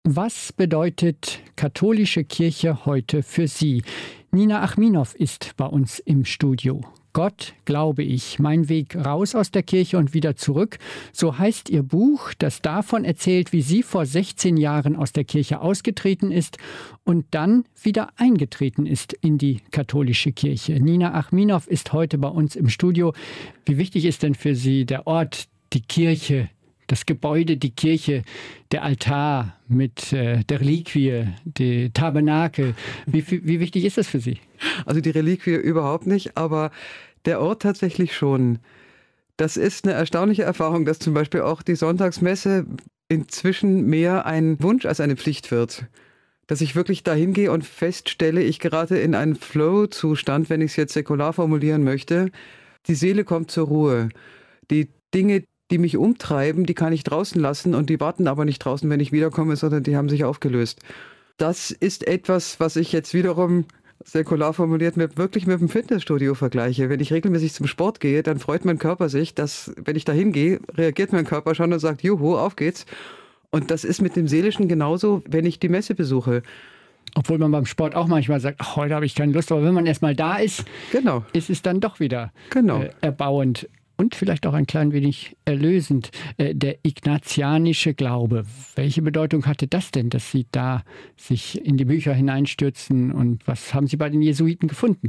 Was bedeutet katholische Kirche heute für Sie? Nina Achminow ist bei uns im Studio. Gott, glaube ich, mein Weg raus aus der Kirche und wieder zurück. So heißt ihr Buch, das davon erzählt, wie sie vor 16 Jahren aus der Kirche ausgetreten ist und dann wieder eingetreten ist in die katholische Kirche. Nina Achminow ist heute bei uns im Studio. Wie wichtig ist denn für Sie der Ort, die Kirche, das Gebäude, die Kirche, der Altar mit der Reliquie, der Tabernakel? Wie wichtig ist das für Sie? Also die Reliquie überhaupt nicht, aber der Ort tatsächlich schon. Das ist eine erstaunliche Erfahrung, dass zum Beispiel auch die Sonntagsmesse inzwischen mehr ein Wunsch als eine Pflicht wird. Dass ich wirklich dahin gehe und feststelle, ich gerate in einen Flow-Zustand, wenn ich es jetzt säkular formulieren möchte. Die Seele kommt zur Ruhe. Die Dinge, die mich umtreiben, die kann ich draußen lassen und die warten aber nicht draußen, wenn ich wiederkomme, sondern die haben sich aufgelöst. Das ist etwas, was ich jetzt wiederum säkular formuliert wirklich mit dem Fitnessstudio vergleiche. Wenn ich regelmäßig zum Sport gehe, dann freut mein Körper sich, dass, wenn ich da hingehe, reagiert mein Körper schon und sagt, juhu, auf geht's. Und das ist mit dem Seelischen genauso, wenn ich die Messe besuche. Obwohl man beim Sport auch manchmal sagt, ach, heute habe ich keine Lust, aber wenn man erstmal da ist, ist es dann doch wieder erbauend. Und vielleicht auch ein klein wenig erlösend. Der ignatianische Glaube. Welche Bedeutung hatte das denn, dass Sie da sich in die Bücher hineinstürzen? Und was haben Sie bei den Jesuiten gefunden?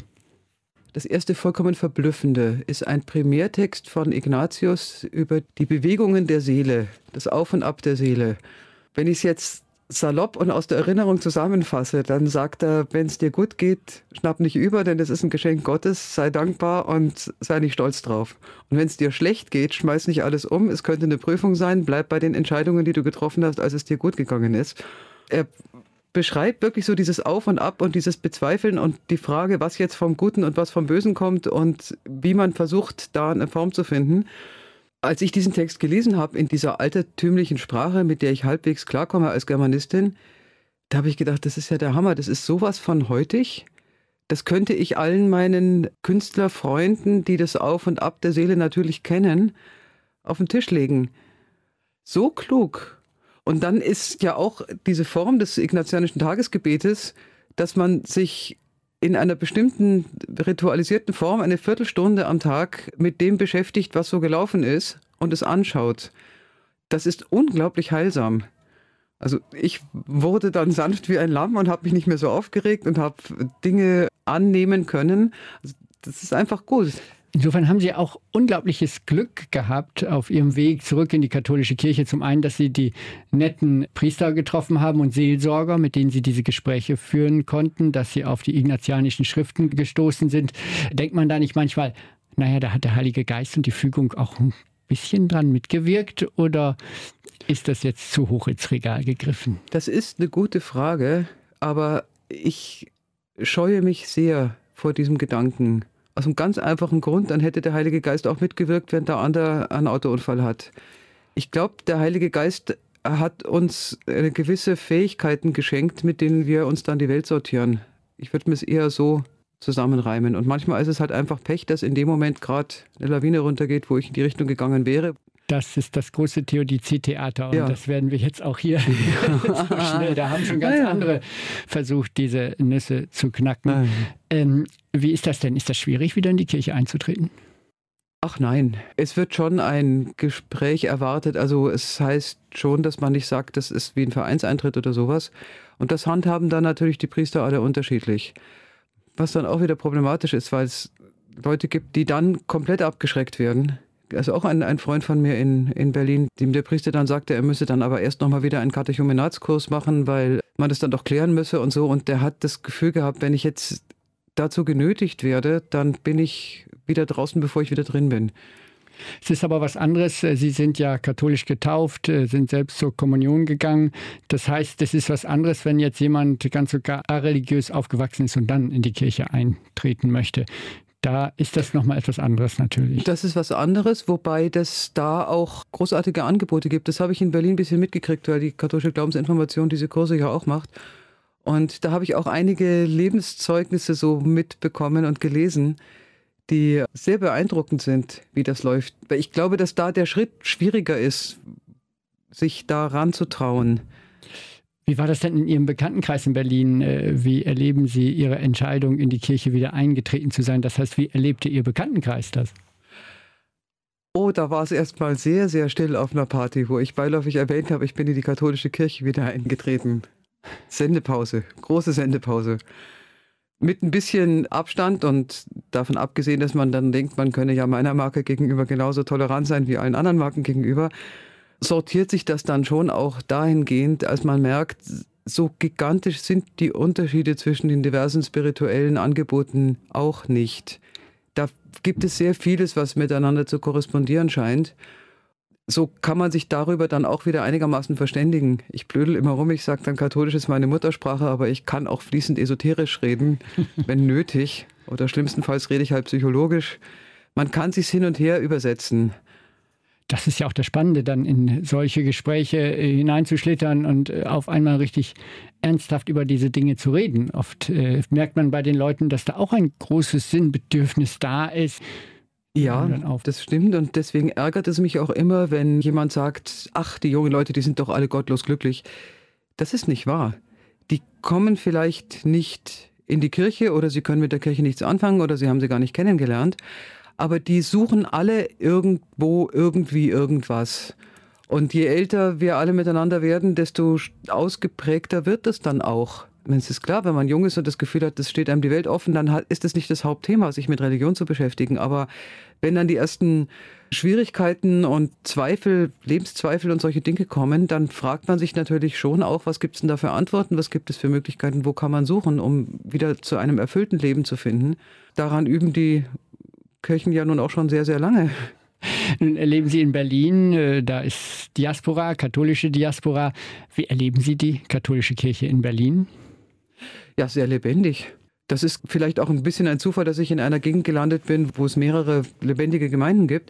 Das erste vollkommen Verblüffende ist ein Primärtext von Ignatius über die Bewegungen der Seele, das Auf und Ab der Seele. Wenn ich es jetzt salopp und aus der Erinnerung zusammenfasse, dann sagt er, wenn es dir gut geht, schnapp nicht über, denn das ist ein Geschenk Gottes, sei dankbar und sei nicht stolz drauf. Und wenn es dir schlecht geht, schmeiß nicht alles um, es könnte eine Prüfung sein, bleib bei den Entscheidungen, die du getroffen hast, als es dir gut gegangen ist. Er beschreibt wirklich so dieses Auf und Ab und dieses Bezweifeln und die Frage, was jetzt vom Guten und was vom Bösen kommt und wie man versucht, da eine Form zu finden. Als ich diesen Text gelesen habe, in dieser altertümlichen Sprache, mit der ich halbwegs klarkomme als Germanistin, da habe ich gedacht, das ist ja der Hammer, das ist sowas von heutig. Das könnte ich allen meinen Künstlerfreunden, die das Auf und Ab der Seele natürlich kennen, auf den Tisch legen. So klug. Und dann ist ja auch diese Form des ignatianischen Tagesgebetes, dass man sich in einer bestimmten ritualisierten Form eine Viertelstunde am Tag mit dem beschäftigt, was so gelaufen ist und es anschaut. Das ist unglaublich heilsam. Also ich wurde dann sanft wie ein Lamm und habe mich nicht mehr so aufgeregt und habe Dinge annehmen können. Also das ist einfach gut. Insofern haben Sie auch unglaubliches Glück gehabt auf Ihrem Weg zurück in die katholische Kirche. Zum einen, dass Sie die netten Priester getroffen haben und Seelsorger, mit denen Sie diese Gespräche führen konnten, dass Sie auf die ignatianischen Schriften gestoßen sind. Denkt man da nicht manchmal, naja, da hat der Heilige Geist und die Fügung auch ein bisschen dran mitgewirkt, oder ist das jetzt zu hoch ins Regal gegriffen? Das ist eine gute Frage, aber ich scheue mich sehr vor diesem Gedanken. Aus einem ganz einfachen Grund, dann hätte der Heilige Geist auch mitgewirkt, wenn der andere einen Autounfall hat. Ich glaube, der Heilige Geist hat uns gewisse Fähigkeiten geschenkt, mit denen wir uns dann die Welt sortieren. Ich würde mir es eher so zusammenreimen. Und manchmal ist es halt einfach Pech, dass in dem Moment gerade eine Lawine runtergeht, wo ich in die Richtung gegangen wäre. Das ist das große Theodizee-Theater und das werden wir jetzt auch hier so schnell. Da haben schon ganz andere versucht, diese Nüsse zu knacken. Wie ist das denn? Ist das schwierig, wieder in die Kirche einzutreten? Ach nein, es wird schon ein Gespräch erwartet. Also es heißt schon, dass man nicht sagt, das ist wie ein Vereinseintritt oder sowas. Und das handhaben dann natürlich die Priester alle unterschiedlich. Was dann auch wieder problematisch ist, weil es Leute gibt, die dann komplett abgeschreckt werden. Also auch ein Freund von mir in Berlin, dem der Priester dann sagte, er müsse dann aber erst nochmal wieder einen Katechumenatskurs machen, weil man das dann doch klären müsse und so. Und der hat das Gefühl gehabt, wenn ich jetzt dazu genötigt werde, dann bin ich wieder draußen, bevor ich wieder drin bin. Es ist aber was anderes. Sie sind ja katholisch getauft, sind selbst zur Kommunion gegangen. Das heißt, es ist was anderes, wenn jetzt jemand ganz sogar religiös aufgewachsen ist und dann in die Kirche eintreten möchte. Da ist das nochmal etwas anderes natürlich. Das ist was anderes, wobei es da auch großartige Angebote gibt. Das habe ich in Berlin ein bisschen mitgekriegt, weil die katholische Glaubensinformation diese Kurse ja auch macht. Und da habe ich auch einige Lebenszeugnisse so mitbekommen und gelesen, die sehr beeindruckend sind, wie das läuft. Weil ich glaube, dass da der Schritt schwieriger ist, sich da ranzutrauen. Wie war das denn in Ihrem Bekanntenkreis in Berlin? Wie erleben Sie Ihre Entscheidung, in die Kirche wieder eingetreten zu sein? Das heißt, wie erlebte Ihr Bekanntenkreis das? Oh, da war es erstmal sehr, sehr still auf einer Party, wo ich beiläufig erwähnt habe, ich bin in die katholische Kirche wieder eingetreten. Sendepause, große Sendepause. Mit ein bisschen Abstand und davon abgesehen, dass man dann denkt, man könne ja meiner Marke gegenüber genauso tolerant sein wie allen anderen Marken gegenüber, sortiert sich das dann schon auch dahingehend, als man merkt, so gigantisch sind die Unterschiede zwischen den diversen spirituellen Angeboten auch nicht. Da gibt es sehr vieles, was miteinander zu korrespondieren scheint. So kann man sich darüber dann auch wieder einigermaßen verständigen. Ich blödel immer rum, ich sage dann, Katholisch ist meine Muttersprache, aber ich kann auch fließend esoterisch reden, wenn nötig. Oder schlimmstenfalls rede ich halt psychologisch. Man kann sich's hin und her übersetzen. Das ist ja auch das Spannende, dann in solche Gespräche hineinzuschlittern und auf einmal richtig ernsthaft über diese Dinge zu reden. Oft merkt man bei den Leuten, dass da auch ein großes Sinnbedürfnis da ist. Ja, das stimmt und deswegen ärgert es mich auch immer, wenn jemand sagt, ach, die jungen Leute, die sind doch alle gottlos glücklich. Das ist nicht wahr. Die kommen vielleicht nicht in die Kirche oder sie können mit der Kirche nichts anfangen oder sie haben sie gar nicht kennengelernt. Aber die suchen alle irgendwo, irgendwie irgendwas. Und je älter wir alle miteinander werden, desto ausgeprägter wird es dann auch. Es ist klar, wenn man jung ist und das Gefühl hat, es steht einem die Welt offen, dann ist es nicht das Hauptthema, sich mit Religion zu beschäftigen. Aber wenn dann die ersten Schwierigkeiten und Zweifel, Lebenszweifel und solche Dinge kommen, dann fragt man sich natürlich schon auch, was gibt es denn da für Antworten, was gibt es für Möglichkeiten, wo kann man suchen, um wieder zu einem erfüllten Leben zu finden. Daran üben die Kirchen ja nun auch schon sehr, sehr lange. Nun erleben Sie in Berlin, da ist Diaspora, katholische Diaspora. Wie erleben Sie die katholische Kirche in Berlin? Ja, sehr lebendig. Das ist vielleicht auch ein bisschen ein Zufall, dass ich in einer Gegend gelandet bin, wo es mehrere lebendige Gemeinden gibt.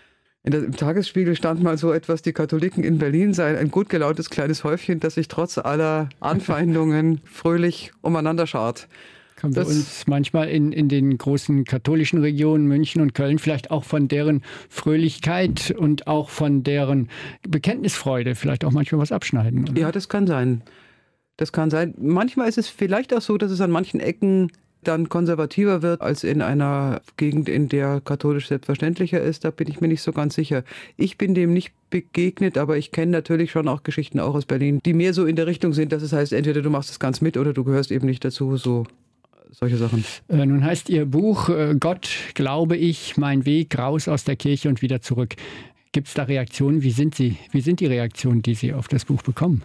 Im Tagesspiegel stand mal so etwas, die Katholiken in Berlin seien ein gut gelauntes kleines Häufchen, das sich trotz aller Anfeindungen fröhlich umeinander schart. Können wir uns manchmal in den großen katholischen Regionen, München und Köln, vielleicht auch von deren Fröhlichkeit und auch von deren Bekenntnisfreude vielleicht auch manchmal was abschneiden? Oder? Ja, das kann sein. Das kann sein. Manchmal ist es vielleicht auch so, dass es an manchen Ecken dann konservativer wird als in einer Gegend, in der katholisch selbstverständlicher ist. Da bin ich mir nicht so ganz sicher. Ich bin dem nicht begegnet, aber ich kenne natürlich schon auch Geschichten auch aus Berlin, die mehr so in der Richtung sind, dass es heißt, entweder du machst es ganz mit oder du gehörst eben nicht dazu, so. Solche Sachen. Nun heißt Ihr Buch Gott, glaube ich, mein Weg raus aus der Kirche und wieder zurück. Gibt es da Reaktionen? Wie sind die Reaktionen, die Sie auf das Buch bekommen?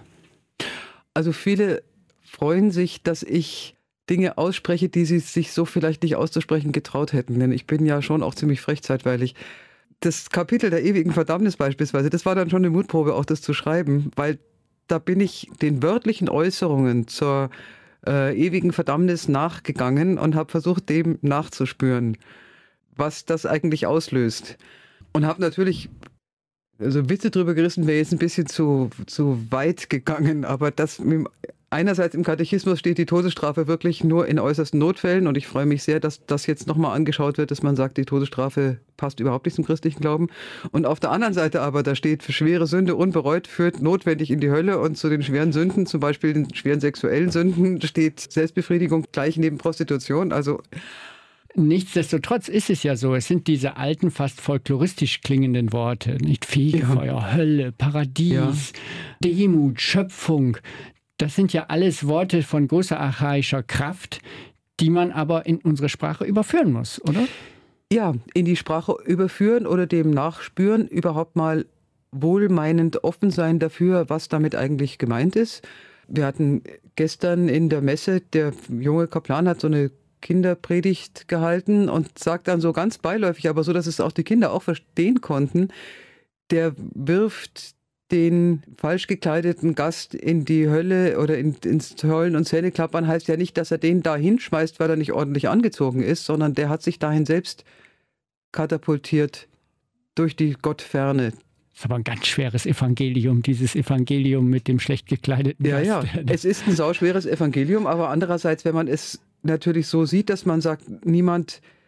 Also viele freuen sich, dass ich Dinge ausspreche, die sie sich so vielleicht nicht auszusprechen getraut hätten. Denn ich bin ja schon auch ziemlich frech zeitweilig. Das Kapitel der ewigen Verdammnis beispielsweise, das war dann schon eine Mutprobe, auch das zu schreiben, weil da bin ich den wörtlichen Äußerungen zur ewigen Verdammnis nachgegangen und habe versucht, dem nachzuspüren, was das eigentlich auslöst. Und habe natürlich, also Witze drüber gerissen, wäre jetzt ein bisschen zu weit gegangen, aber das einerseits im Katechismus steht die Todesstrafe wirklich nur in äußersten Notfällen und ich freue mich sehr, dass das jetzt nochmal angeschaut wird, dass man sagt, die Todesstrafe passt überhaupt nicht zum christlichen Glauben. Und auf der anderen Seite aber, da steht, für schwere Sünde unbereut führt notwendig in die Hölle und zu den schweren Sünden, zum Beispiel den schweren sexuellen Sünden, steht Selbstbefriedigung gleich neben Prostitution. Also nichtsdestotrotz ist es ja so, es sind diese alten, fast folkloristisch klingenden Worte, nicht Fegefeuer, ja. Hölle, Paradies, ja. Demut, Schöpfung. Das sind ja alles Worte von großer archaischer Kraft, die man aber in unsere Sprache überführen muss, oder? Ja, in die Sprache überführen oder dem nachspüren, überhaupt mal wohlmeinend offen sein dafür, was damit eigentlich gemeint ist. Wir hatten gestern in der Messe, der junge Kaplan hat so eine Kinderpredigt gehalten und sagt dann so ganz beiläufig, aber so, dass es auch die Kinder auch verstehen konnten, der wirft den falsch gekleideten Gast in die Hölle oder ins Heulen und Zähneklappern, heißt ja nicht, dass er den da hinschmeißt, weil er nicht ordentlich angezogen ist, sondern der hat sich dahin selbst katapultiert durch die Gottferne. Das ist aber ein ganz schweres Evangelium, dieses Evangelium mit dem schlecht gekleideten Gast. Ja, es ist ein sauschweres Evangelium, aber andererseits, wenn man es natürlich so sieht, dass man sagt, niemand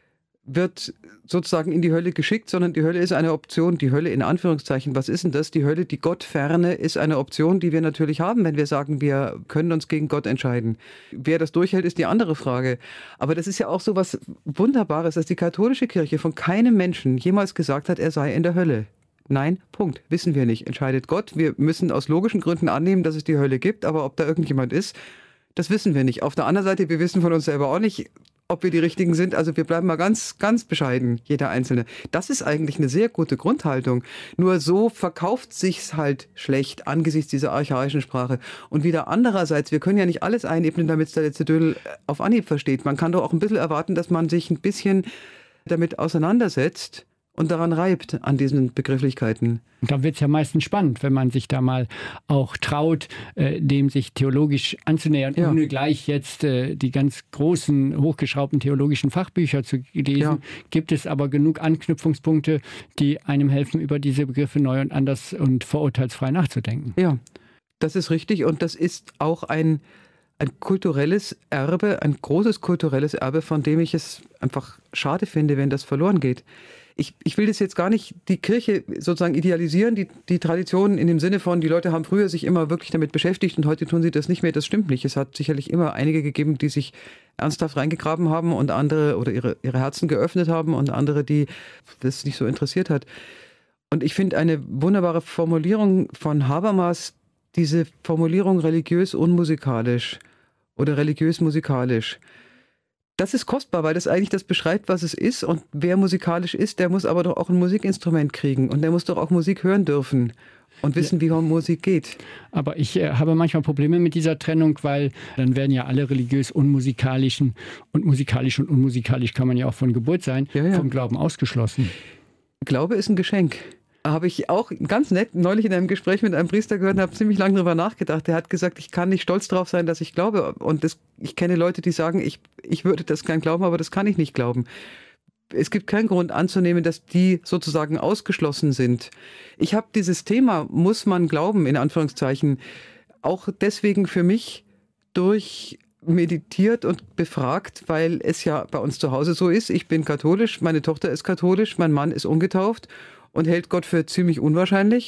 wird sozusagen in die Hölle geschickt, sondern die Hölle ist eine Option. Die Hölle in Anführungszeichen, was ist denn das? Die Hölle, die Gottferne, ist eine Option, die wir natürlich haben, wenn wir sagen, wir können uns gegen Gott entscheiden. Wer das durchhält, ist die andere Frage. Aber das ist ja auch so was Wunderbares, dass die katholische Kirche von keinem Menschen jemals gesagt hat, er sei in der Hölle. Nein, Punkt. Wissen wir nicht. Entscheidet Gott. Wir müssen aus logischen Gründen annehmen, dass es die Hölle gibt, aber ob da irgendjemand ist, das wissen wir nicht. Auf der anderen Seite, wir wissen von uns selber auch nicht, ob wir die Richtigen sind. Also wir bleiben mal ganz, ganz bescheiden, jeder Einzelne. Das ist eigentlich eine sehr gute Grundhaltung. Nur so verkauft sich's halt schlecht angesichts dieser archaischen Sprache. Und wieder andererseits, wir können ja nicht alles einebnen, damit es der letzte Dödel auf Anhieb versteht. Man kann doch auch ein bisschen erwarten, dass man sich ein bisschen damit auseinandersetzt und daran reibt, an diesen Begrifflichkeiten. Und dann wird es ja meistens spannend, wenn man sich da mal auch traut, dem sich theologisch anzunähern, ohne gleich jetzt die ganz großen, hochgeschraubten theologischen Fachbücher zu lesen. Ja. Gibt es aber genug Anknüpfungspunkte, die einem helfen, über diese Begriffe neu und anders und vorurteilsfrei nachzudenken. Ja, das ist richtig und das ist auch ein kulturelles Erbe, ein großes kulturelles Erbe, von dem ich es einfach schade finde, wenn das verloren geht. Ich will das jetzt gar nicht die Kirche sozusagen idealisieren, die Traditionen in dem Sinne von, die Leute haben früher sich immer wirklich damit beschäftigt und heute tun sie das nicht mehr. Das stimmt nicht. Es hat sicherlich immer einige gegeben, die sich ernsthaft reingegraben haben und andere oder ihre Herzen geöffnet haben und andere, die das nicht so interessiert hat. Und ich finde eine wunderbare Formulierung von Habermas, diese Formulierung religiös unmusikalisch oder religiös musikalisch. Das ist kostbar, weil das eigentlich das beschreibt, was es ist. Und wer musikalisch ist, der muss aber doch auch ein Musikinstrument kriegen. Und der muss doch auch Musik hören dürfen und wissen, wie Musik geht. Aber ich habe manchmal Probleme mit dieser Trennung, weil dann werden ja alle religiös unmusikalischen und unmusikalisch kann man ja auch von Geburt sein, vom Glauben ausgeschlossen. Glaube ist ein Geschenk. Habe ich auch ganz nett neulich in einem Gespräch mit einem Priester gehört und habe ziemlich lange darüber nachgedacht. Der hat gesagt, ich kann nicht stolz drauf sein, dass ich glaube. Und ich kenne Leute, die sagen, ich würde das gern glauben, aber das kann ich nicht glauben. Es gibt keinen Grund anzunehmen, dass die sozusagen ausgeschlossen sind. Ich habe dieses Thema, muss man glauben, in Anführungszeichen, auch deswegen für mich durchmeditiert und befragt, weil es ja bei uns zu Hause so ist. Ich bin katholisch, meine Tochter ist katholisch, mein Mann ist ungetauft und hält Gott für ziemlich unwahrscheinlich.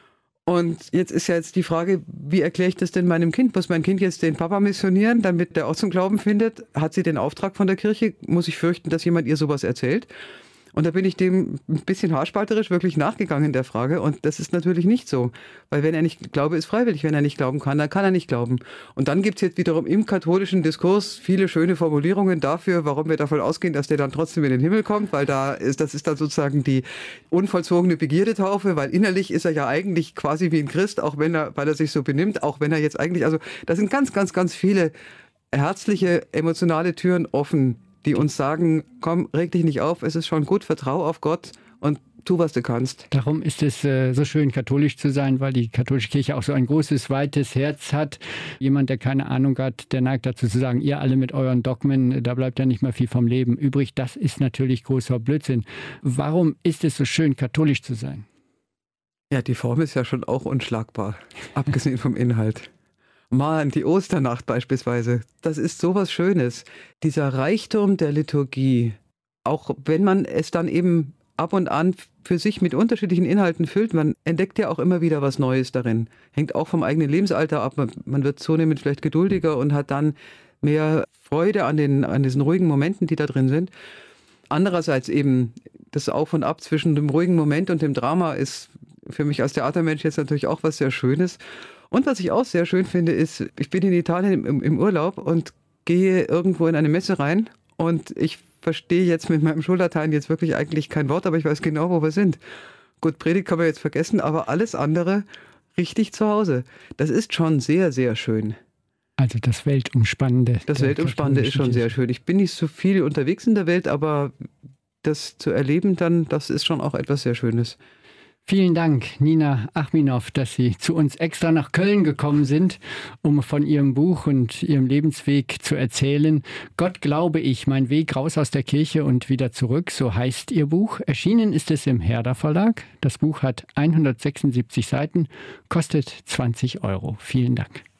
Und jetzt ist ja die Frage, wie erkläre ich das denn meinem Kind? Muss mein Kind jetzt den Papa missionieren, damit der auch zum Glauben findet? Hat sie den Auftrag von der Kirche? Muss ich fürchten, dass jemand ihr sowas erzählt? Und da bin ich dem ein bisschen haarspalterisch wirklich nachgegangen in der Frage. Und das ist natürlich nicht so. Weil wenn er nicht, Glaube ist freiwillig, wenn er nicht glauben kann, dann kann er nicht glauben. Und dann gibt es jetzt wiederum im katholischen Diskurs viele schöne Formulierungen dafür, warum wir davon ausgehen, dass der dann trotzdem in den Himmel kommt. Weil das ist dann sozusagen die unvollzogene Begierdetaufe, weil innerlich ist er ja eigentlich quasi wie ein Christ, auch weil er sich so benimmt, auch wenn er jetzt eigentlich, also da sind ganz, ganz, ganz viele herzliche, emotionale Türen offen, die uns sagen, komm, reg dich nicht auf, es ist schon gut, vertrau auf Gott und tu, was du kannst. Darum ist es so schön, katholisch zu sein, weil die katholische Kirche auch so ein großes, weites Herz hat. Jemand, der keine Ahnung hat, der neigt dazu zu sagen, ihr alle mit euren Dogmen, da bleibt ja nicht mehr viel vom Leben übrig. Das ist natürlich großer Blödsinn. Warum ist es so schön, katholisch zu sein? Ja, die Form ist ja schon auch unschlagbar, abgesehen vom Inhalt. Mann, die Osternacht beispielsweise, das ist sowas Schönes. Dieser Reichtum der Liturgie, auch wenn man es dann eben ab und an für sich mit unterschiedlichen Inhalten füllt, man entdeckt ja auch immer wieder was Neues darin. Hängt auch vom eigenen Lebensalter ab. Man wird zunehmend vielleicht geduldiger und hat dann mehr Freude an diesen ruhigen Momenten, die da drin sind. Andererseits eben das Auf und Ab zwischen dem ruhigen Moment und dem Drama ist für mich als Theatermensch jetzt natürlich auch was sehr Schönes. Und was ich auch sehr schön finde, ist, ich bin in Italien im Urlaub und gehe irgendwo in eine Messe rein und ich verstehe jetzt mit meinem Schullatein jetzt wirklich eigentlich kein Wort, aber ich weiß genau, wo wir sind. Gut, Predigt kann man jetzt vergessen, aber alles andere richtig zu Hause. Das ist schon sehr, sehr schön. Also das Weltumspannende. Das Weltumspannende ist schon sehr schön. Ich bin nicht so viel unterwegs in der Welt, aber das zu erleben dann, das ist schon auch etwas sehr Schönes. Vielen Dank, Nina Achminoff, dass Sie zu uns extra nach Köln gekommen sind, um von Ihrem Buch und Ihrem Lebensweg zu erzählen. Gott glaube ich, mein Weg raus aus der Kirche und wieder zurück, so heißt Ihr Buch. Erschienen ist es im Herder Verlag. Das Buch hat 176 Seiten, kostet 20 €. Vielen Dank.